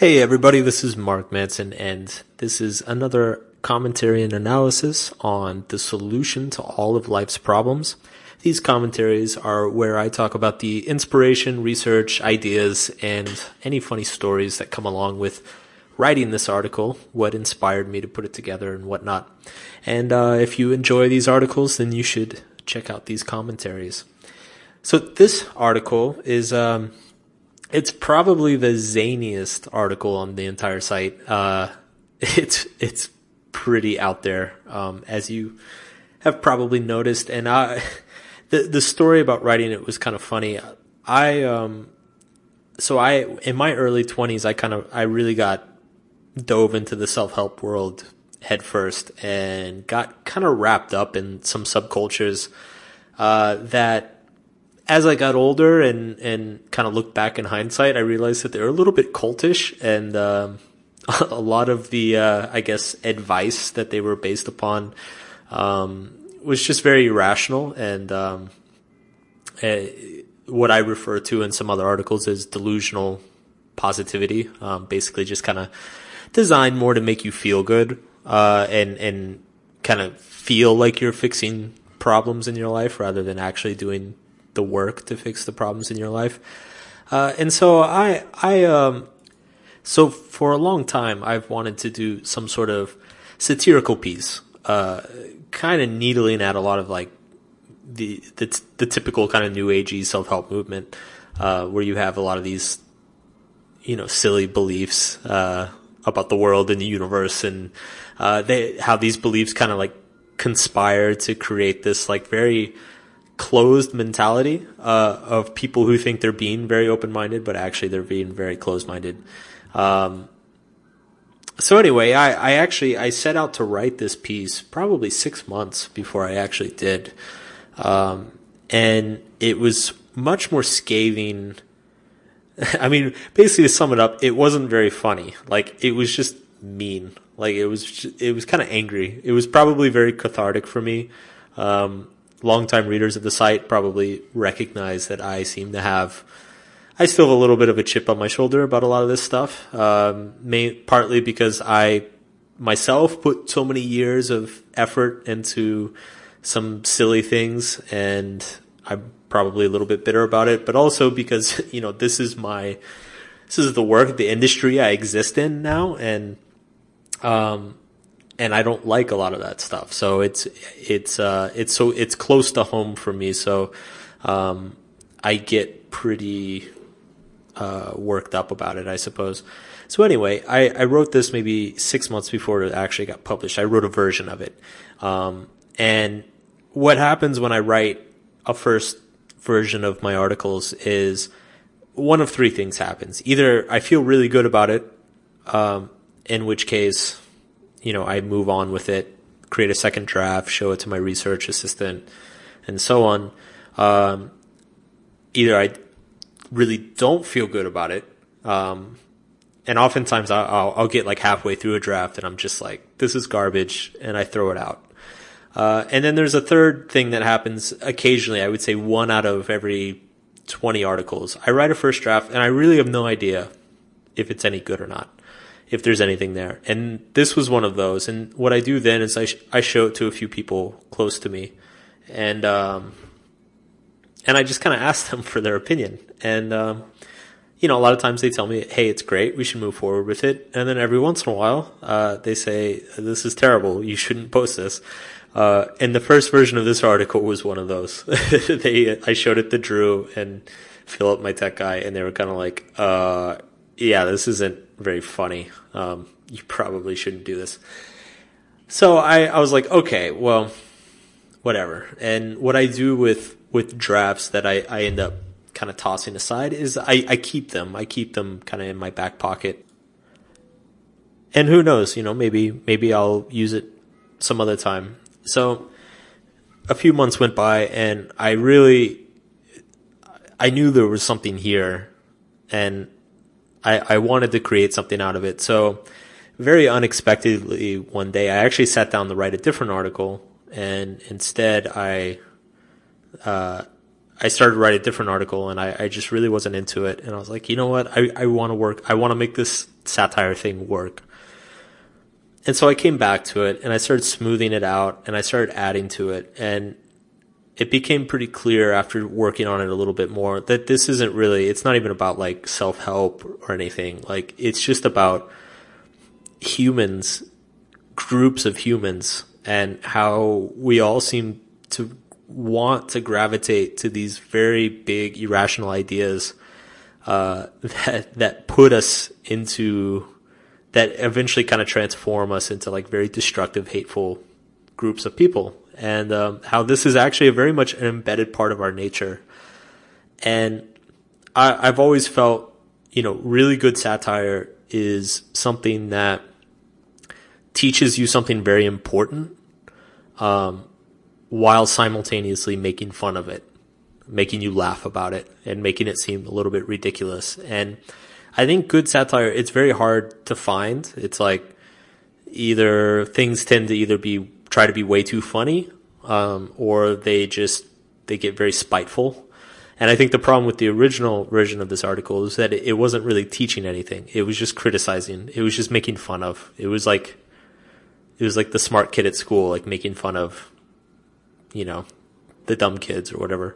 Hey everybody, this is Mark Manson, and this is another commentary and analysis on the solution to all of life's problems. These commentaries are where I talk about the inspiration, research, ideas, and any funny stories that come along with writing this article, what inspired me to put it together and whatnot. And if you enjoy these articles, then you should check out these commentaries. So this article is it's probably the zaniest article on the entire site. It's pretty out there, as you have probably noticed. And the story about writing it was kind of funny. In my early 20s, I really got dove into the self-help world head first and got kind of wrapped up in some subcultures that, as I got older and kind of looked back in hindsight, I realized that they were a little bit cultish, and a lot of the I guess advice that they were based upon was just very irrational, and what I refer to in some other articles as delusional positivity, basically just kind of designed more to make you feel good and kind of feel like you're fixing problems in your life rather than actually doing the work to fix the problems in your life. So for a long time, I've wanted to do some sort of satirical piece, kind of needling at a lot of like the typical kind of new agey self-help movement, where you have a lot of these, silly beliefs, about the world and the universe, and, how these beliefs kind of like conspire to create this like very closed mentality of people who think they're being very open-minded, but actually they're being very closed-minded. So anyway, I set out to write this piece probably 6 months before I actually did. And it was much more scathing. I mean, basically to sum it up, it wasn't very funny. Like, it was just mean. Like, it was kind of angry. It was probably very cathartic for me. Longtime readers of the site probably recognize that I still have a little bit of a chip on my shoulder about a lot of this stuff. Partly because I myself put so many years of effort into some silly things, and I'm probably a little bit bitter about it, but also because, this is the work, the industry I exist in now, and I don't like a lot of that stuff. So it's close to home for me. So, I get pretty, worked up about it, I suppose. So anyway, I wrote this maybe 6 months before it actually got published. I wrote a version of it. And what happens when I write a first version of my articles is one of three things happens. Either I feel really good about it, in which case, I move on with it, create a second draft, show it to my research assistant, and so on. Either I really don't feel good about it, and oftentimes I'll get like halfway through a draft and I'm just like, this is garbage, and I throw it out. And then there's a third thing that happens occasionally. I would say 1 out of every 20 articles. I write a first draft and I really have no idea if it's any good or not, if there's anything there. And this was one of those. And what I do then is I show it to a few people close to me, and I just kind of ask them for their opinion. And, a lot of times they tell me, hey, it's great, we should move forward with it. And then every once in a while, they say, this is terrible, you shouldn't post this. And the first version of this article was one of those. I showed it to Drew and Philip, my tech guy, and they were kind of like, yeah, this isn't very funny. You probably shouldn't do this. So I was like, okay, well, whatever. And what I do with drafts that I end up kind of tossing aside is I keep them. I keep them kind of in my back pocket. And who knows, maybe I'll use it some other time. So a few months went by and I knew there was something here, and I wanted to create something out of it. So very unexpectedly one day, I actually sat down to write a different article, and instead I I started to write a different article, and I just really wasn't into it. And I was like, you know what? I want to work. I want to make this satire thing work. And so I came back to it, and I started smoothing it out, and I started adding to it. And it became pretty clear after working on it a little bit more that this isn't really, it's not even about like self-help or anything. Like, it's just about humans, groups of humans, and how we all seem to want to gravitate to these very big irrational ideas that put us into, that eventually kind of transform us into like very destructive, hateful groups of people. And how this is actually very much an embedded part of our nature. And I've always felt, really good satire is something that teaches you something very important, while simultaneously making fun of it, making you laugh about it, and making it seem a little bit ridiculous. And I think good satire, it's very hard to find. It's like either things tend to either try to be way too funny, or they get very spiteful. And I think the problem with the original version of this article is that it wasn't really teaching anything. It was just criticizing. It was just making fun of. It was like the smart kid at school, like making fun of, the dumb kids or whatever.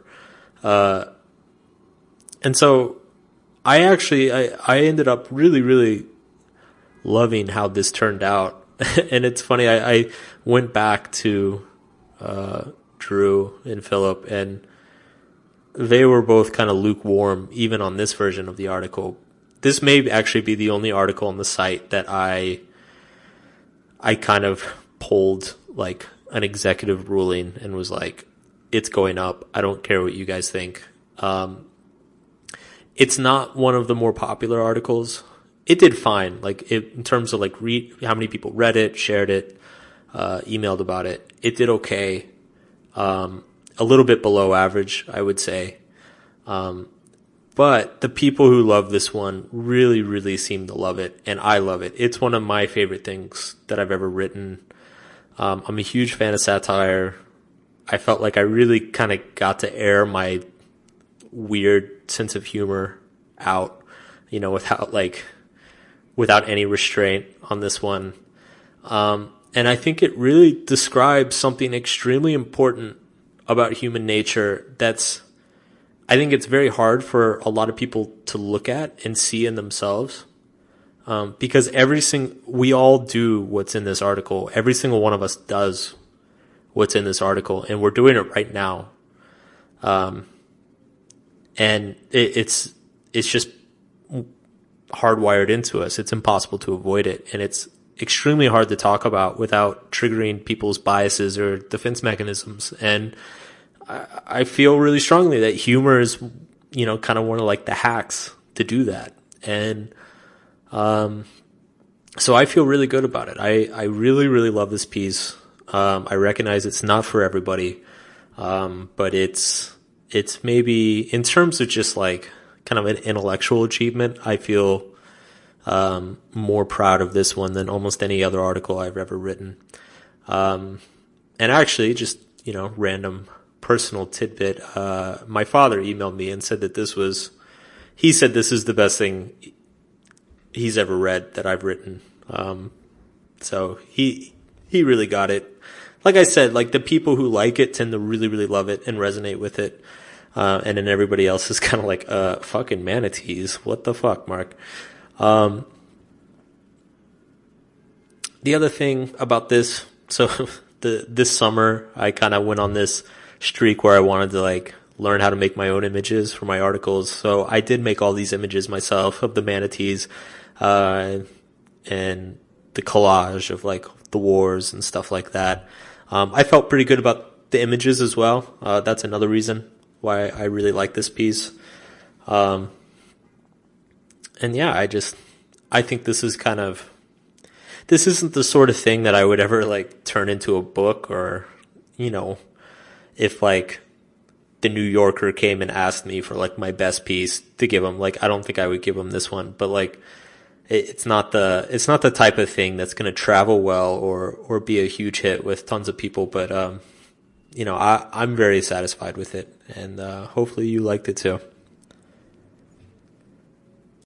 And so I ended up really, really loving how this turned out. And it's funny, I went back to Drew and Philip, and they were both kind of lukewarm, even on this version of the article. This may actually be the only article on the site that I kind of pulled like an executive ruling and was like, it's going up. I don't care what you guys think. It's not one of the more popular articles. It did fine, in terms of how many people read it, shared it, emailed about it. It did okay. A little bit below average, I would say. But the people who love this one really, really seem to love it, and I love it. It's one of my favorite things that I've ever written. I'm a huge fan of satire. I felt like I really kind of got to air my weird sense of humor out, without any restraint on this one. And I think it really describes something extremely important about human nature I think it's very hard for a lot of people to look at and see in themselves. Because we all do what's in this article. Every single one of us does what's in this article, and we're doing it right now. And it's just hardwired into us. It's impossible to avoid it. And it's extremely hard to talk about without triggering people's biases or defense mechanisms. And I feel really strongly that humor is, kind of one of like the hacks to do that. And, so I feel really good about it. I really, really love this piece. I recognize it's not for everybody. But it's maybe in terms of just like kind of an intellectual achievement, I feel, more proud of this one than almost any other article I've ever written. And actually just, random personal tidbit. My father emailed me and said that he said this is the best thing he's ever read that I've written. So he really got it. Like I said, like the people who like it tend to really, really love it and resonate with it. And then everybody else is kind of like, fucking manatees. What the fuck, Mark? The other thing about this, so this summer, I kind of went on this streak where I wanted to like learn how to make my own images for my articles. So I did make all these images myself of the manatees, and the collage of like the wars and stuff like that. I felt pretty good about the images as well. That's another reason why I really like this piece. And yeah, I think this isn't the sort of thing that I would ever like turn into a book, or, if like the New Yorker came and asked me for like my best piece to give them, like, I don't think I would give them this one, but like, it's not the type of thing that's going to travel well or be a huge hit with tons of people. But, I'm very satisfied with it, and hopefully you liked it too.